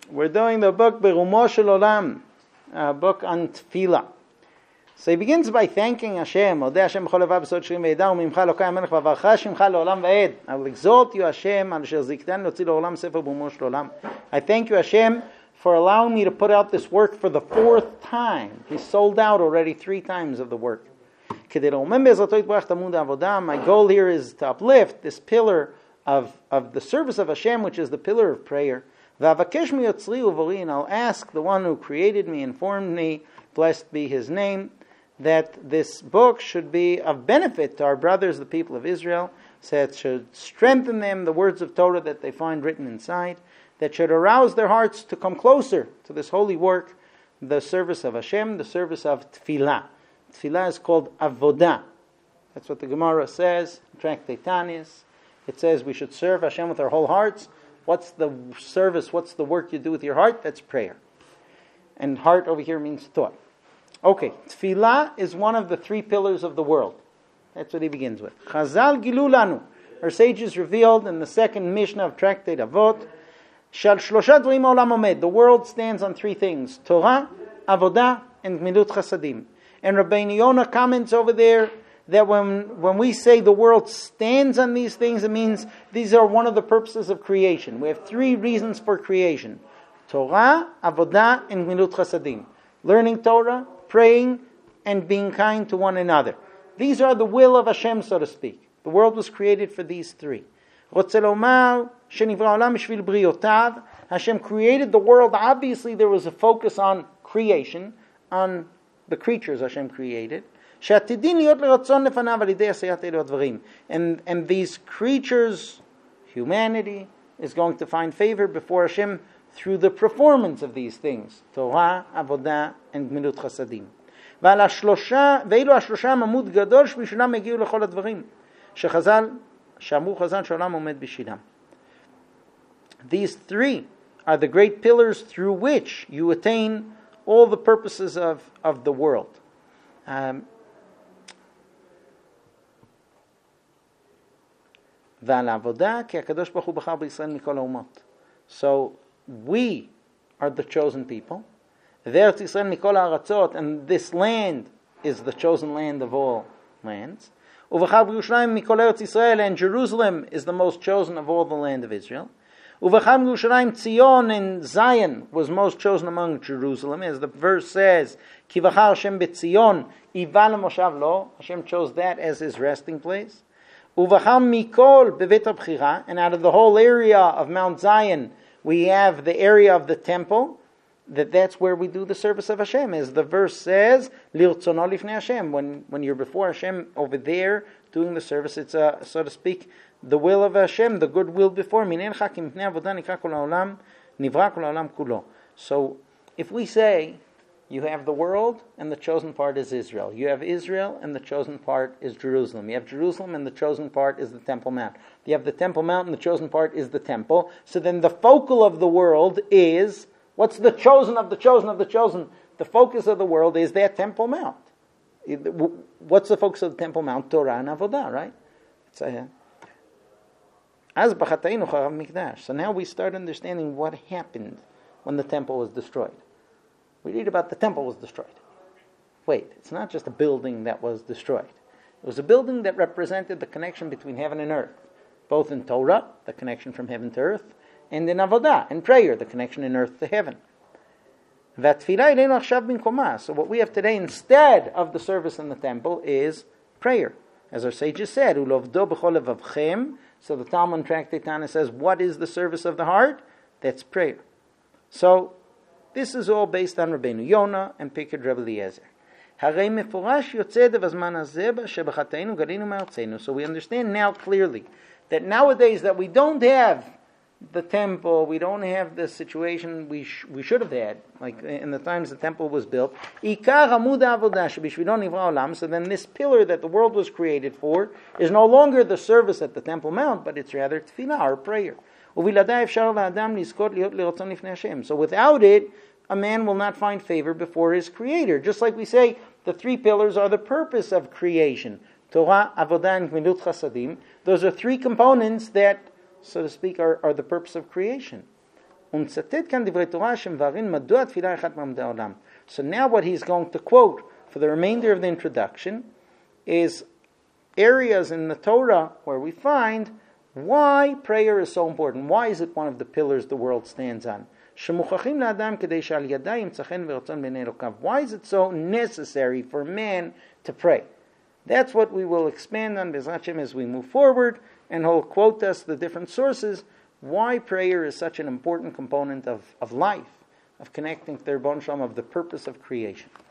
We're doing the book Berumo Shel Olam, a book on Tefillah. So he begins by thanking Hashem. I will exalt you, Hashem. I thank you, Hashem, for allowing me to put out this work for the fourth time. He sold out already 3 times of the work. My goal here is to uplift this pillar of the service of Hashem, which is the pillar of prayer. And I'll ask the one who created me and formed me, blessed be his name, that this book should be of benefit to our brothers, the people of Israel, so it should strengthen them, the words of Torah that they find written inside, that should arouse their hearts to come closer to this holy work, the service of Hashem, the service of Tefillah. Tefillah is called Avodah. That's what the Gemara says, Tractate Tanis. It says we should serve Hashem with our whole hearts. What's the service, what's the work you do with your heart? That's prayer. And heart over here means thought. Okay, Tefillah is one of the 3 pillars of the world. That's what he begins with. Chazal Gilu Lanu. Our sages revealed in the second Mishnah of Tractate Avot, Shal Shlosha Dvarim Olam Omed. The world stands on 3 things: Torah, Avodah, and Gmilut Chasadim. And Rabbeinu Yonah comments over there that when we say the world stands on these things, it means these are one of the purposes of creation. We have 3 reasons for creation: Torah, Avodah, and Gmilut Chasadim. Learning Torah, praying, and being kind to one another. These are the will of Hashem, so to speak. The world was created for these 3. Hashem created the world. Obviously, there was a focus on creation, on the creatures Hashem created. And these creatures, humanity, is going to find favor before Hashem through the performance of these things: Torah, Avodah, and Gmilut Chasadim. ואילו 3 עמוד גדול שבשבילם הגיעו לכל הדברים שאמרו חז"ל שהעולם עומד בשבילם. These 3 are the great pillars through which you attain all the purposes of the world. ועל העבודה כי הקדוש ברוך הוא בחר בישראל מכל האומות. So we are the chosen people. Ve'eretz Yisrael mikol ha'aratzot, and this land is the chosen land of all lands. Uv'char b'Yerushalayim mikol Eretz Yisrael, and Jerusalem is the most chosen of all the land of Israel. Uv'char b'Yerushalayim Tzion, and Zion was most chosen among Jerusalem, as the verse says, Ki v'char Hashem b'Tzion, iva l'moshav lo. Hashem chose that as his resting place. Uv'char mikol b'Beit HaBchira, and out of the whole area of Mount Zion, we have the area of the temple, that's where we do the service of Hashem. As the verse says, Lirtzono lifnei Hashem, when you're before Hashem over there doing the service, it's so to speak, the will of Hashem, the good will before. So if we say you have the world and the chosen part is Israel, you have Israel and the chosen part is Jerusalem, you have Jerusalem and the chosen part is the Temple Mount, you have the Temple Mount and the chosen part is the temple, so then the focal of the world is, what's the chosen of the chosen of the chosen? The focus of the world is that Temple Mount. What's the focus of the Temple Mount? Torah and Avodah, right? So now we start understanding what happened when the temple was destroyed. We read about the temple was destroyed. Wait, it's not just a building that was destroyed. It was a building that represented the connection between heaven and earth, both in Torah, the connection from heaven to earth, and in Avodah, in prayer, the connection in earth to heaven. So what we have today instead of the service in the temple is prayer. As our sages said, so the Talmud Tractate Tana says, what is the service of the heart? That's prayer. So this is all based on Rabbeinu Yonah and Pikad Rebbe Eliezer. So we understand now clearly that nowadays that we don't have the temple, we don't have the situation we should have had, like in the times the temple was built. So then this pillar that the world was created for is no longer the service at the Temple Mount, but it's rather tefillah, or prayer. So without it, a man will not find favor before his Creator. Just like we say, the 3 pillars are the purpose of creation. Torah, Avodah, and Gmilut Chasadim. Those are 3 components that, so to speak, are the purpose of creation. So now what he's going to quote for the remainder of the introduction is areas in the Torah where we find why prayer is so important. Why is it one of the pillars the world stands on? Why is it so necessary for man to pray? That's what we will expand on Be'ezrat Hashem as we move forward, and he'll quote us the different sources why prayer is such an important component of life, of connecting to the Ribono Shel Olam, of the purpose of creation.